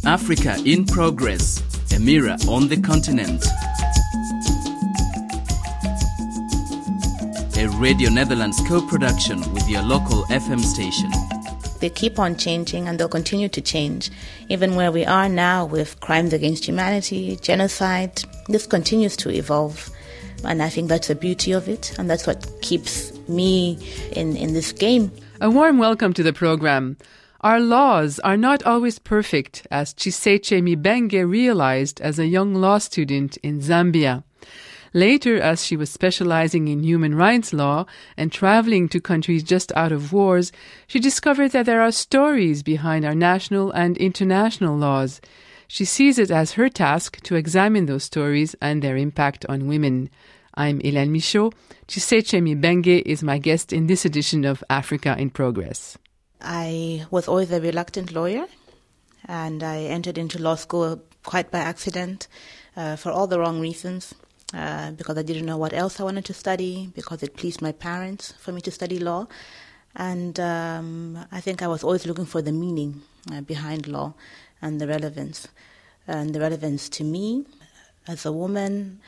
Africa in Progress, a mirror on the continent. A Radio Netherlands co-production with your local FM station. They keep on changing and they'll continue to change. Even where we are now with crimes against humanity, genocide, this continues to evolve. And I think that's the beauty of it, and that's what keeps me in this game. A warm welcome to the program. Our laws are not always perfect, as Chiseche Mibenge realized as a young law student in Zambia. Later, as she was specializing in human rights law and traveling to countries just out of wars, she discovered that there are stories behind our national and international laws. She sees it as her task to examine those stories and their impact on women. I'm Hélène Michaud. Chiseche Mibenge is my guest in this edition of Africa in Progress. I was always a reluctant lawyer, and I entered into law school quite by accident for all the wrong reasons, because I didn't know what else I wanted to study, because it pleased my parents for me to study law. And I think I was always looking for the meaning behind law and the relevance. And the relevance to me as a woman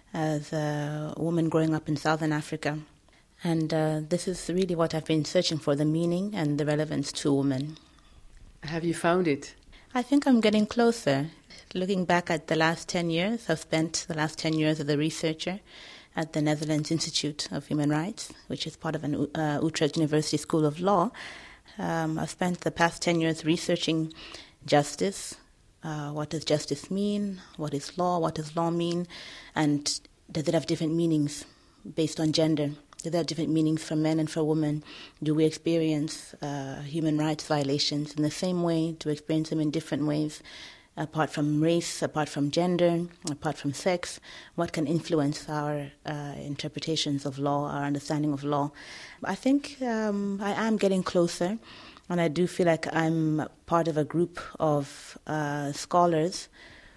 growing up in Southern Africa. And this is really what I've been searching for, the meaning and the relevance to women. Have you found it? I think I'm getting closer. Looking back at the last 10 years, I've spent the last 10 years as a researcher at the Netherlands Institute of Human Rights, which is part of an Utrecht University School of Law. I've spent the past 10 years researching justice. What does justice mean? What is law? What does law mean? And does it have different meanings based on gender? Do there have different meanings for men and for women? Do we experience human rights violations in the same way? Do we experience them in different ways? Apart from race, apart from gender, apart from sex, what can influence our interpretations of law, our understanding of law? I think I am getting closer, and I do feel like I'm part of a group of scholars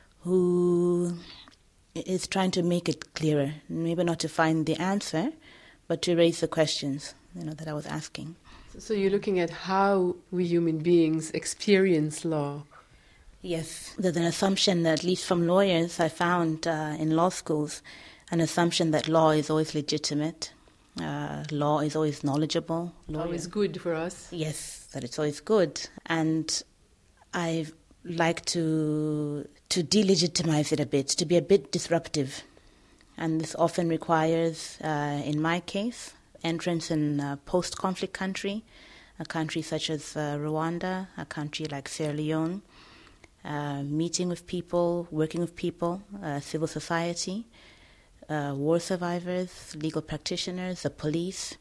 who is trying to make it clearer, maybe not to find the answer, but to raise the questions, that I was asking. So you're looking at how we human beings experience law. Yes, there's an assumption, at least from lawyers, I found in law schools, an assumption that law is always legitimate, law is always knowledgeable. Always good for us. Yes, that it's always good. And I like to delegitimize it a bit, to be a bit disruptive. And this often requires, in my case, entrance in a post-conflict country, a country such as Rwanda, a country like Sierra Leone, meeting with people, working with people, civil society, war survivors, legal practitioners, the police,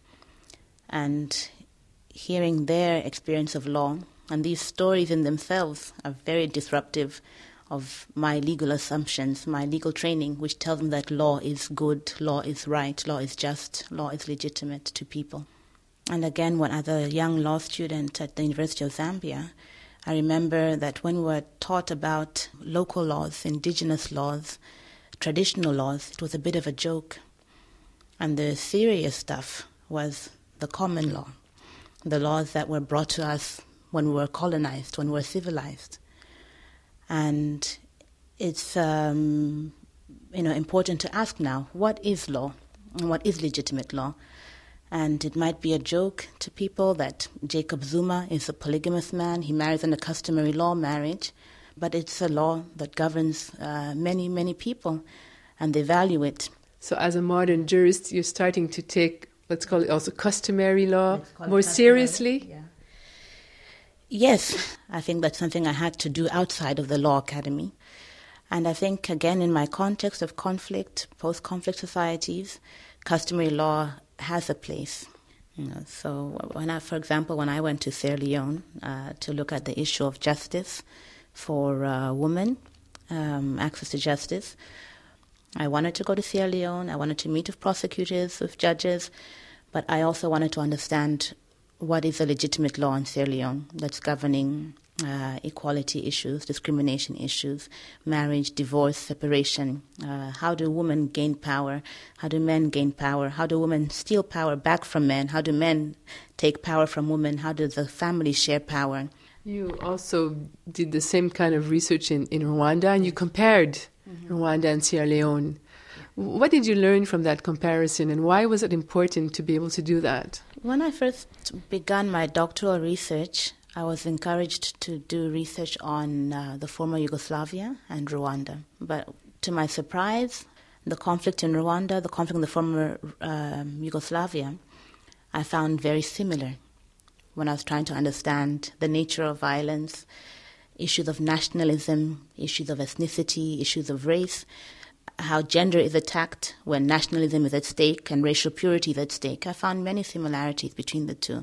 and hearing their experience of law. And these stories in themselves are very disruptive of my legal assumptions, my legal training, which tells them that law is good, law is right, law is just, law is legitimate to people. And again, when as a young law student at the University of Zambia, I remember that when we were taught about local laws, indigenous laws, traditional laws, it was a bit of a joke. And the serious stuff was the common law, the laws that were brought to us when we were colonized, when we were civilized. And it's important to ask now, what is law and what is legitimate law? And it might be a joke to people that Jacob Zuma is a polygamous man. He marries in a customary law marriage, but it's a law that governs many, many people, and they value it. So as a modern jurist, you're starting to take, let's call it also customary law more seriously? Yeah. Yes, I think that's something I had to do outside of the law academy. And I think, again, in my context of conflict, post-conflict societies, customary law has a place. So for example, when I went to Sierra Leone to look at the issue of justice for women, access to justice, I wanted to go to Sierra Leone, I wanted to meet with prosecutors, with judges, but I also wanted to understand what is a legitimate law in Sierra Leone that's governing equality issues, discrimination issues, marriage, divorce, separation. How do women gain power? How do men gain power? How do women steal power back from men? How do men take power from women? How do the family share power? You also did the same kind of research in Rwanda, and you compared Rwanda and Sierra Leone. What did you learn from that comparison, and why was it important to be able to do that? When I first began my doctoral research, I was encouraged to do research on the former Yugoslavia and Rwanda. But to my surprise, the conflict in Rwanda, the conflict in the former Yugoslavia, I found very similar when I was trying to understand the nature of violence, issues of nationalism, issues of ethnicity, issues of race, how gender is attacked when nationalism is at stake and racial purity is at stake. I found many similarities between the two.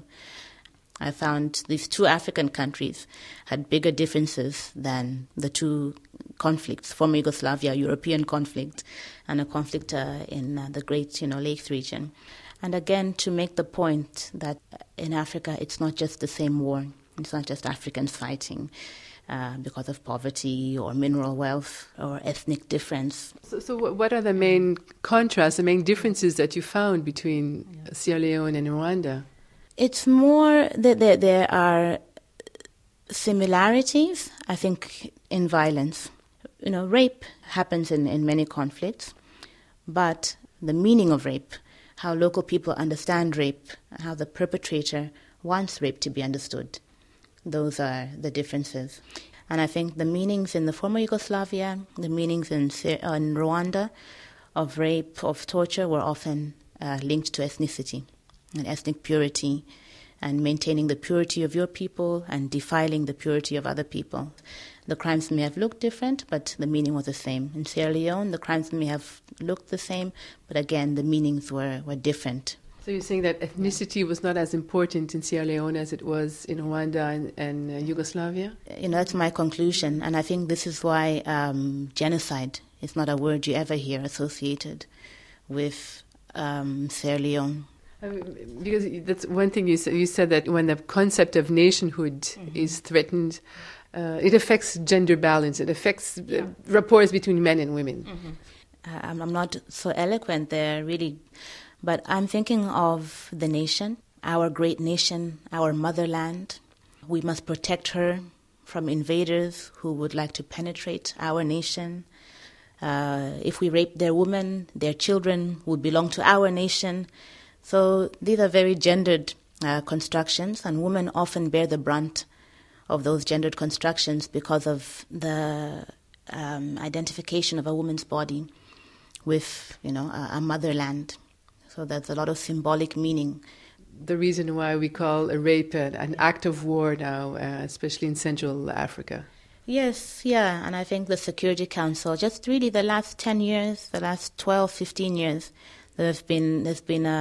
I found these two African countries had bigger differences than the two conflicts, former Yugoslavia, European conflict, and a conflict in the Great Lakes region. And again, to make the point that in Africa, it's not just the same war. It's not just Africans fighting because of poverty or mineral wealth or ethnic difference. So what are the main contrasts, the main differences that you found between Sierra Leone and Rwanda? It's more that there are similarities, I think, in violence. Rape happens in many conflicts, but the meaning of rape, how local people understand rape, how the perpetrator wants rape to be understood, those are the differences. And I think the meanings in the former Yugoslavia, the meanings in Rwanda of rape, of torture, were often linked to ethnicity and ethnic purity, and maintaining the purity of your people and defiling the purity of other people. The crimes may have looked different, but the meaning was the same. In Sierra Leone, the crimes may have looked the same, but again, the meanings were different. So you're saying that ethnicity was not as important in Sierra Leone as it was in Rwanda and Yugoslavia? That's my conclusion, and I think this is why genocide is not a word you ever hear associated with Sierra Leone. Because that's one thing you said. You said that when the concept of nationhood is threatened, it affects gender balance. It affects rapports between men and women. I'm not so eloquent there, really, but I'm thinking of the nation, our great nation, our motherland. We must protect her from invaders who would like to penetrate our nation. If we rape their women, their children would belong to our nation. So these are very gendered constructions, and women often bear the brunt of those gendered constructions because of the identification of a woman's body with, a motherland. So there's a lot of symbolic meaning. The reason why we call a rape an act of war now, especially in Central Africa. Yes, yeah, and I think the Security Council, just really the last 10 years, the last 12, 15 years, there's been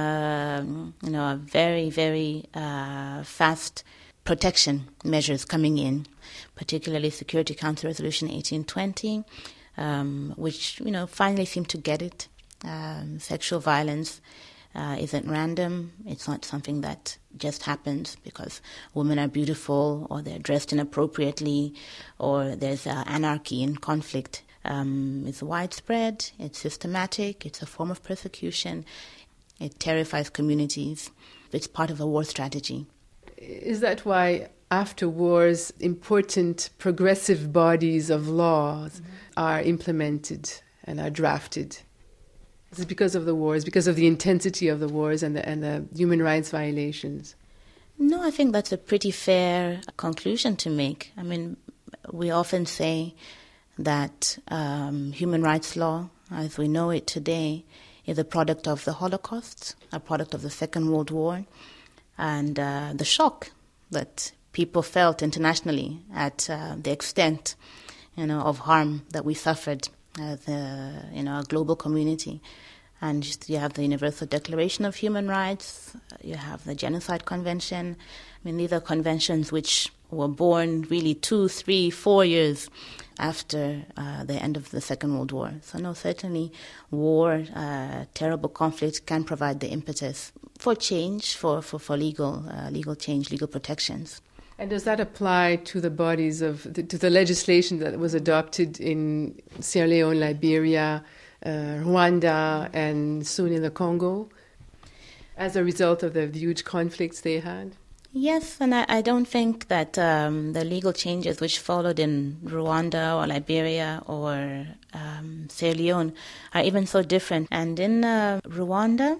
a very, very fast protection measures coming in, particularly Security Council Resolution 1820, which finally seemed to get it. Sexual violence isn't random. It's not something that just happens because women are beautiful or they're dressed inappropriately or there's anarchy and conflict. It's widespread, it's systematic, it's a form of persecution, it terrifies communities. It's part of a war strategy. Is that why after wars, important progressive bodies of laws are implemented and are drafted? Is it because of the wars, because of the intensity of the wars and the human rights violations? No, I think that's a pretty fair conclusion to make. I mean, we often say that human rights law, as we know it today, is a product of the Holocaust, a product of the Second World War, and the shock that people felt internationally at the extent, of harm that we suffered as a global community. And you have the Universal Declaration of Human Rights, you have the Genocide Convention. I mean, these are conventions which were born really 2, 3, 4 years after the end of the Second World War. So no, certainly war, terrible conflict can provide the impetus for change, for legal change, legal protections. And does that apply to the bodies to the legislation that was adopted in Sierra Leone, Liberia, Rwanda, and soon in the Congo, as a result of the huge conflicts they had? Yes, and I don't think that the legal changes which followed in Rwanda or Liberia or Sierra Leone are even so different. And in Rwanda,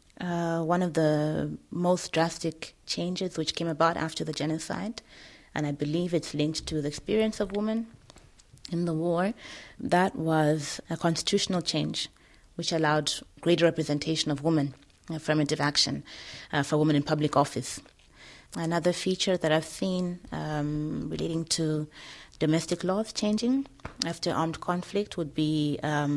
one of the most drastic changes which came about after the genocide, and I believe it's linked to the experience of women in the war, that was a constitutional change which allowed greater representation of women, affirmative action for women in public office. Another feature that I've seen relating to domestic laws changing after armed conflict would be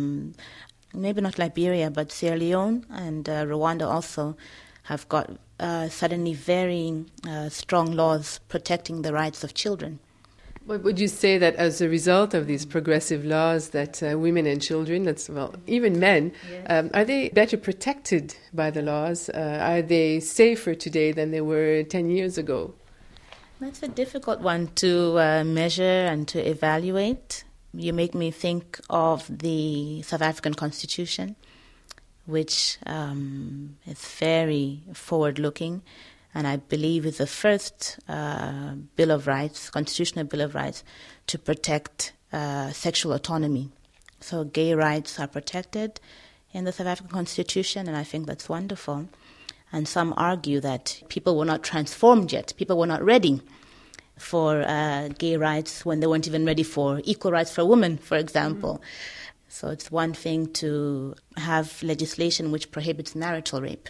maybe not Liberia, but Sierra Leone and Rwanda also have got suddenly very strong laws protecting the rights of children. But would you say that as a result of these progressive laws that women and children, even men, yes, are they better protected by the laws? Are they safer today than they were 10 years ago? That's a difficult one to measure and to evaluate. You make me think of the South African Constitution, which is very forward-looking, and I believe is the first Bill of Rights, constitutional Bill of Rights, to protect sexual autonomy. So gay rights are protected in the South African Constitution, and I think that's wonderful. And some argue that people were not transformed yet. People were not ready for gay rights when they weren't even ready for equal rights for women, for example. Mm-hmm. So it's one thing to have legislation which prohibits marital rape,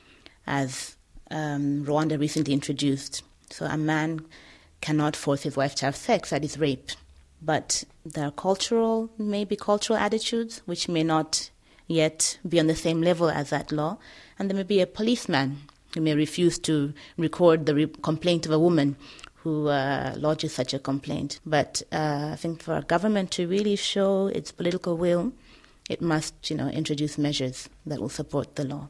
as Rwanda recently introduced. So a man cannot force his wife to have sex, that is rape. But there are maybe cultural attitudes which may not yet be on the same level as that law. And there may be a policeman who may refuse to record the complaint of a woman who lodges such a complaint. But I think for a government to really show its political will, it must, introduce measures that will support the law.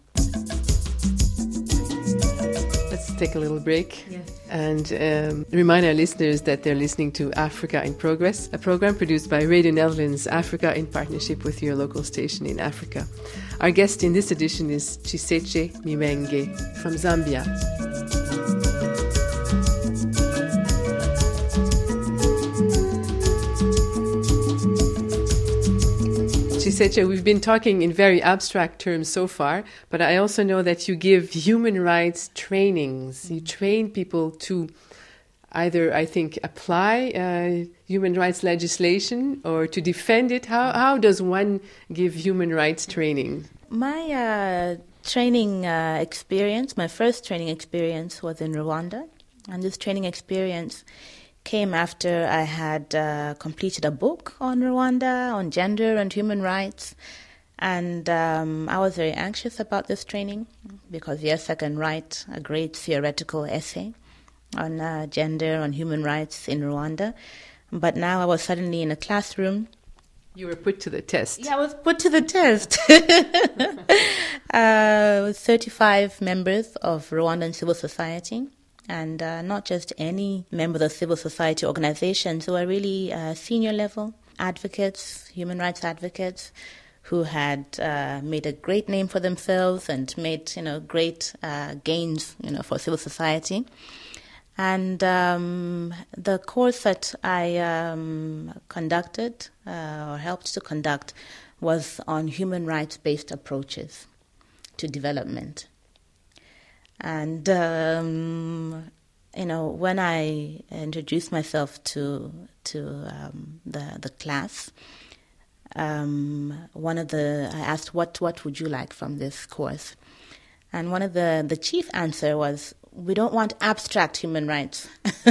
Let's take a little break and remind our listeners that they're listening to Africa in Progress, a program produced by Radio Netherlands Africa in partnership with your local station in Africa. Our guest in this edition is Chiseche Mibenge from Zambia. Chiseche, we've been talking in very abstract terms so far, but I also know that you give human rights trainings. You train people to either, I think, apply human rights legislation or to defend it. How does one give human rights training? My training experience, my first training experience was in Rwanda, and this training experience came after I had completed a book on Rwanda, on gender and human rights. And I was very anxious about this training because, yes, I can write a great theoretical essay on gender, on human rights in Rwanda. But now I was suddenly in a classroom. You were put to the test. Yeah, I was put to the test. 35 members of Rwandan civil society. And not just any members of civil society organizations who are really senior level advocates, human rights advocates, who had made a great name for themselves and made great gains for civil society. And the course that I conducted or helped to conduct was on human rights based approaches to development. And, when I introduced myself to the class, I asked, what would you like from this course? And one of the chief answer was, we don't want abstract human rights.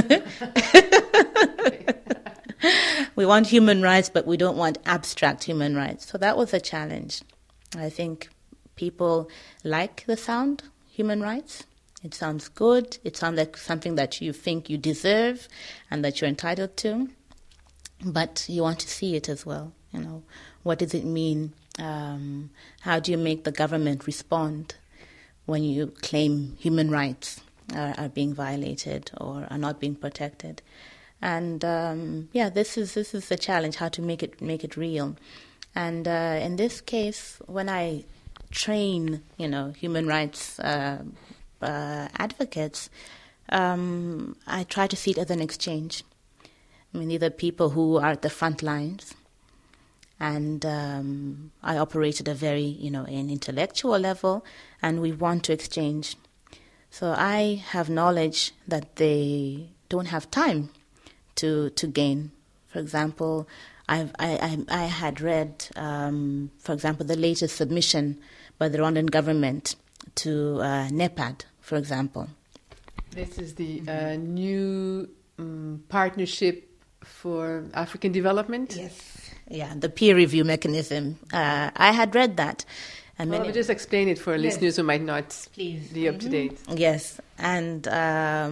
We want human rights, but we don't want abstract human rights. So that was a challenge. I think people like the sound human rights. It sounds good. It sounds like something that you think you deserve and that you're entitled to. But you want to see it as well. What does it mean? How do you make the government respond when you claim human rights are being violated or are not being protected? And this is the challenge: how to make it real. And in this case, when I train, human rights advocates, I try to see it as an exchange. I mean, these are people who are at the front lines, and I operate at a very, an intellectual level, and we want to exchange. So I have knowledge that they don't have time to gain. For example, I had read, for example, the latest submission by the Rwandan government to NEPAD, for example. This is the new partnership for African development? Yes. Yeah, the peer review mechanism. I had read that. Let me just explain it for listeners who might not be up to date. Yes, and I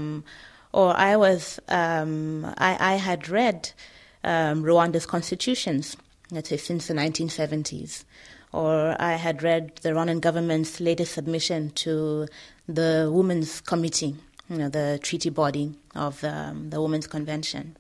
had read Rwanda's constitutions, let's say since the 1970s, or I had read the Rwandan government's latest submission to the Women's Committee, the treaty body of the Women's Convention.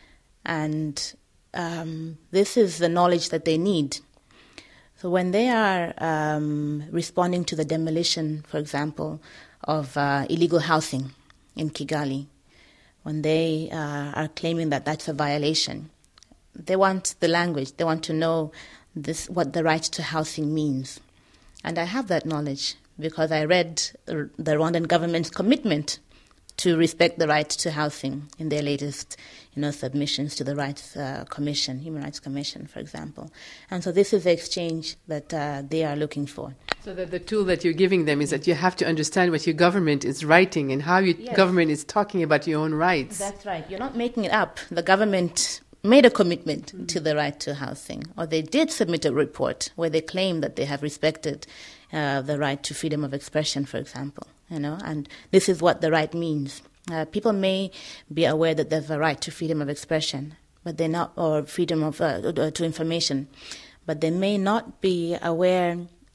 And this is the knowledge that they need. So when they are responding to the demolition, for example, of illegal housing in Kigali, when they are claiming that that's a violation, they want the language. They want to know what the right to housing means. And I have that knowledge because I read the Rwandan government's commitment to respect the right to housing in their latest, submissions to the Rights Commission, Human Rights Commission, for example. And so this is the exchange that they are looking for. So that the tool that you're giving them is that you have to understand what your government is writing and how your government is talking about your own rights. That's right. You're not making it up. The government made a commitment to the right to housing, or they did submit a report where they claim that they have respected the right to freedom of expression, for example. And this is what the right means. People may be aware that there's a right to freedom of expression, but they're not, or freedom of to information, but they may not be aware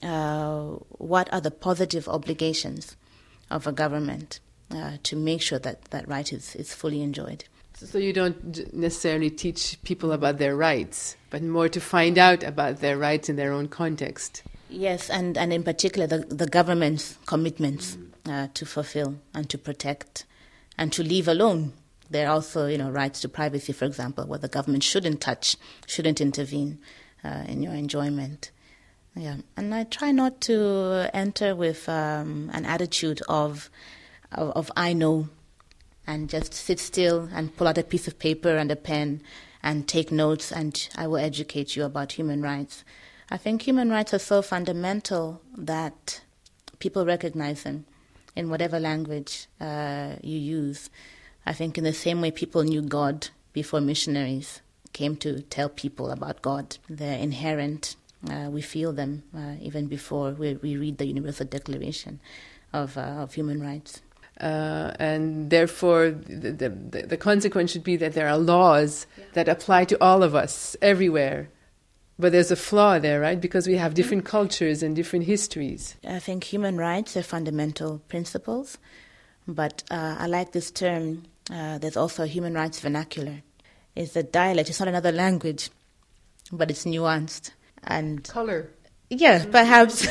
what are the positive obligations of a government to make sure that that right is fully enjoyed. So you don't necessarily teach people about their rights, but more to find out about their rights in their own context. Yes, and in particular the government's commitments to fulfill and to protect and to leave alone. There are also, rights to privacy, for example, where the government shouldn't touch, shouldn't intervene in your enjoyment. Yeah, and I try not to enter with an attitude of I know, and just sit still and pull out a piece of paper and a pen and take notes and I will educate you about human rights. I think human rights are so fundamental that people recognize them in whatever language you use. I think in the same way people knew God before missionaries came to tell people about God. They're inherent. We feel them even before we read the Universal Declaration of Human Rights. And therefore, the consequence should be that there are laws that apply to all of us everywhere. But there's a flaw there, right? Because we have different cultures and different histories. I think human rights are fundamental principles, but I like this term. There's also a human rights vernacular. It's a dialect. It's not another language, but it's nuanced and color. Yeah, perhaps.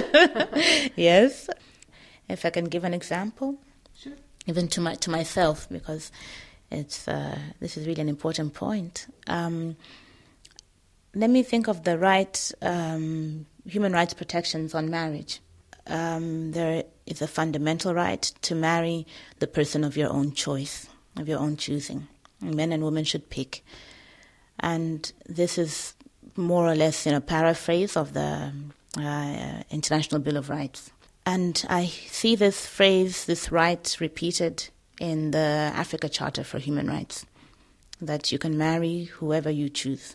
Yes. If I can give an example, sure. Even to myself, because it's this is really an important point. Let me think of the human rights protections on marriage. There is a fundamental right to marry the person of your own choice, of your own choosing. Men and women should pick. And this is more or less a paraphrase of the International Bill of Rights. And I see this phrase, this right, repeated in the Africa Charter for Human Rights, that you can marry whoever you choose.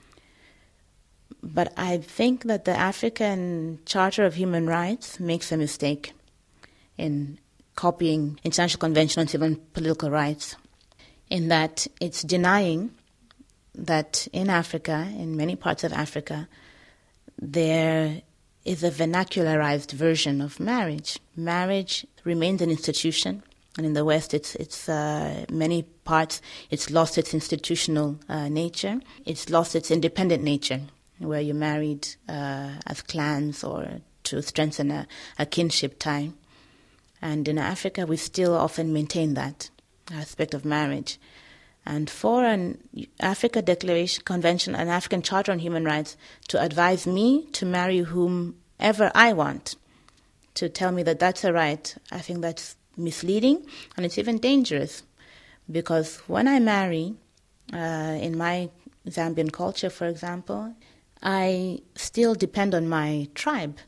But I think that the African Charter of Human Rights makes a mistake in copying International Convention on Civil and Political Rights, in that it's denying that in Africa, in many parts of Africa, there is a vernacularized version of marriage. Marriage remains an institution, and in the West, it's many parts, it's lost its institutional nature. It's lost its independent nature, where you're married as clans or to strengthen a kinship tie. And in Africa, we still often maintain that aspect of marriage. And for an Africa Declaration Convention, an African Charter on Human Rights, to advise me to marry whomever I want, to tell me that that's a right, I think that's misleading, and it's even dangerous. Because when I marry, in my Zambian culture, for example, I still depend on my tribe.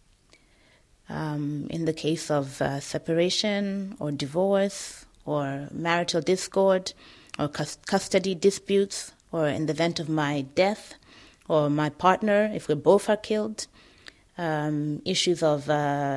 In the case of separation or divorce or marital discord or custody disputes, or in the event of my death or my partner, if we both are killed, issues of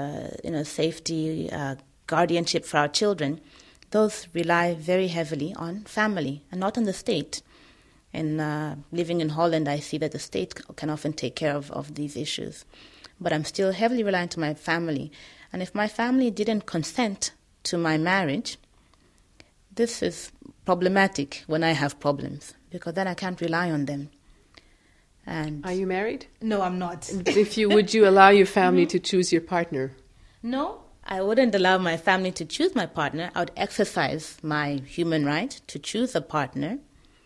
safety, guardianship for our children, those rely very heavily on family and not on the state. And living in Holland, I see that the state can often take care of these issues. But I'm still heavily reliant on my family. And if my family didn't consent to my marriage, this is problematic when I have problems, because then I can't rely on them. And are you married? No, I'm not. Would you allow your family to choose your partner? No, I wouldn't allow my family to choose my partner. I would exercise my human right to choose a partner.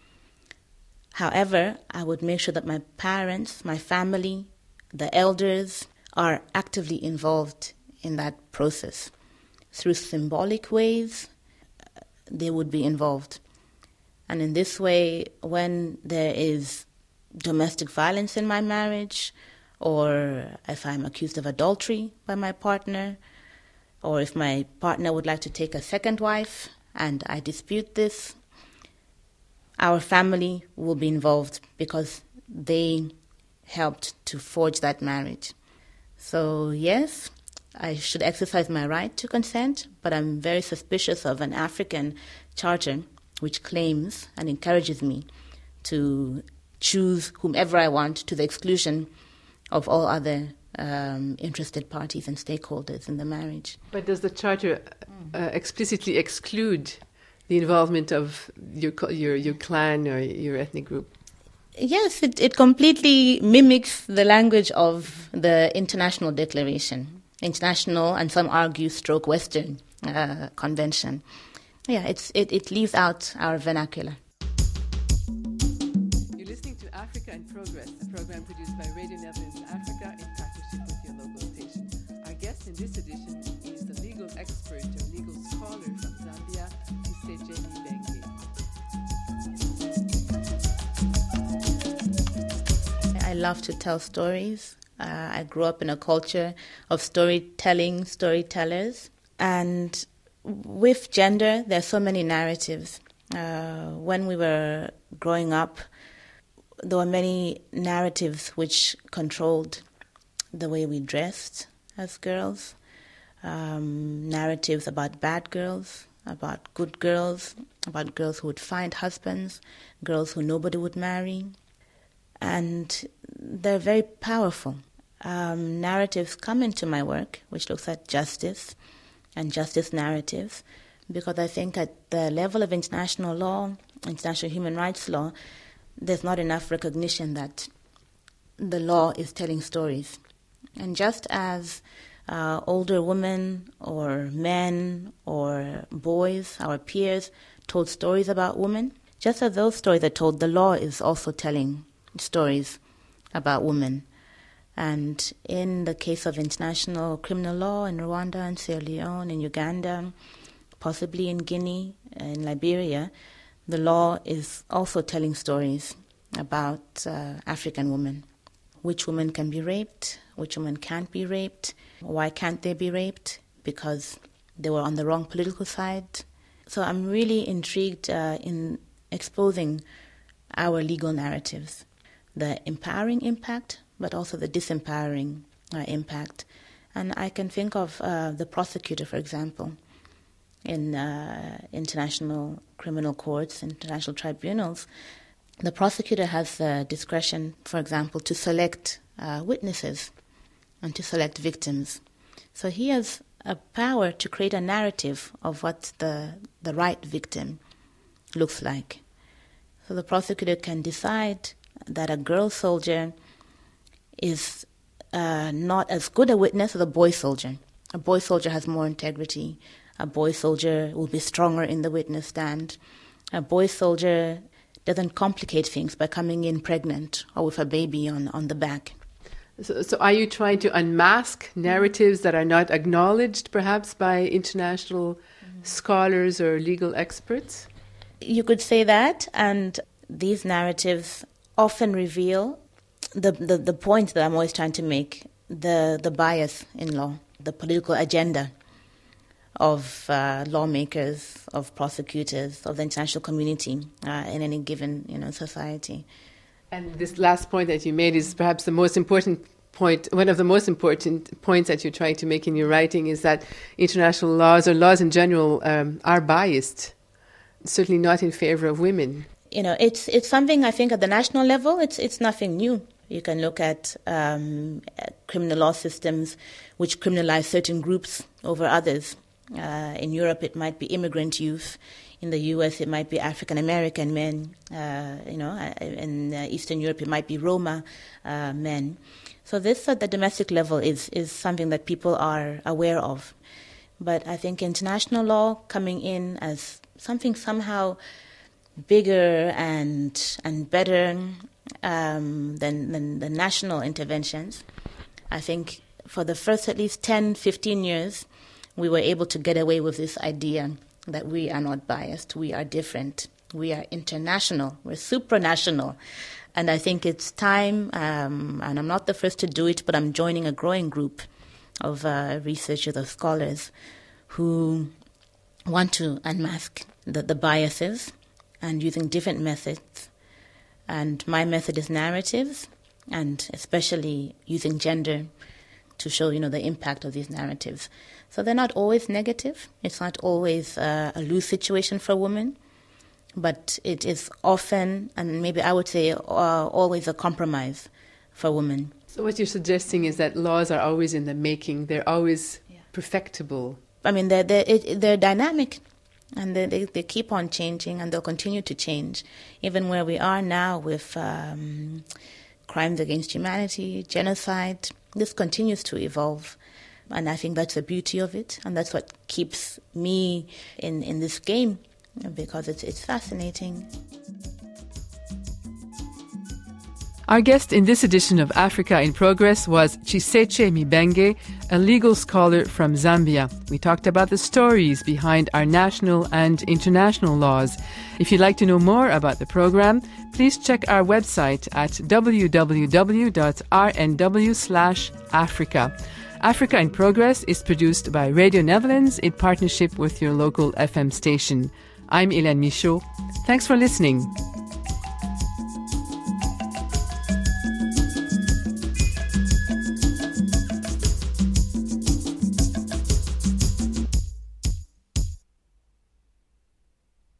However, I would make sure that my parents, my family, the elders are actively involved in that process. Through symbolic ways, they would be involved. And in this way, when there is domestic violence in my marriage, or if I'm accused of adultery by my partner, or if my partner would like to take a second wife and I dispute this, our family will be involved because they helped to forge that marriage. So yes, I should exercise my right to consent, but I'm very suspicious of an African charter which claims and encourages me to choose whomever I want to the exclusion of all other interested parties and stakeholders in the marriage. But does the charter explicitly exclude the involvement of your clan or your ethnic group? Yes, it completely mimics the language of the International Declaration, International, and some argue stroke Western Convention. Yeah, it leaves out our vernacular. You're listening to Africa in Progress, a program produced by Radio Netherlands Africa in partnership with your local station. Our guest in this edition is the legal expert or legal scholar from Zambia, Jamie Benge. I love to tell stories. I grew up in a culture of storytellers. And with gender, there are so many narratives. When we were growing up, there were many narratives which controlled the way we dressed as girls. Narratives about bad girls, about good girls, about girls who would find husbands, girls who nobody would marry. And they're very powerful. Narratives come into my work, which looks at justice and justice narratives, because I think at the level of international law, international human rights law, there's not enough recognition that the law is telling stories. And just as older women or men or boys, our peers, told stories about women, just as those stories are told, the law is also telling stories about women. And in the case of international criminal law in Rwanda and Sierra Leone, in Uganda, possibly in Guinea, in Liberia, the law is also telling stories about African women. Which women can be raped, which women can't be raped, why can't they be raped? Because they were on the wrong political side. So I'm really intrigued in exposing our legal narratives, the empowering impact, but also the disempowering impact. And I can think of the prosecutor, for example, in international criminal courts, international tribunals. The prosecutor has the discretion, for example, to select witnesses and to select victims. So he has a power to create a narrative of what the right victim looks like. So the prosecutor can decide that a girl soldier is not as good a witness as a boy soldier, A boy soldier has more integrity. A boy soldier will be stronger in the witness stand. A boy soldier doesn't complicate things by coming in pregnant or with a baby on the back. So are you trying to unmask narratives that are not acknowledged perhaps by international scholars or legal experts? You could say that, and these narratives often reveal the point that I'm always trying to make, the bias in law, the political agenda of lawmakers, of prosecutors, of the international community in any given society. And this last point that you made is perhaps the most important point. One of the most important points that you're trying to make in your writing is that international laws, or laws in general, are biased, certainly not in favor of women. It's something I think at the national level, it's nothing new. You can look at criminal law systems which criminalize certain groups over others. In Europe, it might be immigrant youth. In the U.S., it might be African American men. In Eastern Europe, it might be Roma men. So this at the domestic level is something that people are aware of. But I think international law coming in as something somehow bigger and better than the national interventions. I think for the first at least 10, 15 years, we were able to get away with this idea that we are not biased, we are different, we are international, we're supranational. And I think it's time, and I'm not the first to do it, but I'm joining a growing group of researchers or scholars who want to unmask the biases and using different methods. And my method is narratives, and especially using gender to show, the impact of these narratives. So they're not always negative. It's not always a lose situation for women, but it is often, and maybe I would say always, a compromise for women. So what you're suggesting is that laws are always in the making. They're always perfectible. I mean, they're dynamic, and they keep on changing, and they'll continue to change. Even where we are now with crimes against humanity, genocide, this continues to evolve. And I think that's the beauty of it, and that's what keeps me in this game, because it's fascinating. Our guest in this edition of Africa in Progress was Chiseche Mibenge, a legal scholar from Zambia. We talked about the stories behind our national and international laws. If you'd like to know more about the program, please check our website at www.rnw/Africa. Africa in Progress is produced by Radio Netherlands in partnership with your local FM station. I'm Hélène Michaud. Thanks for listening.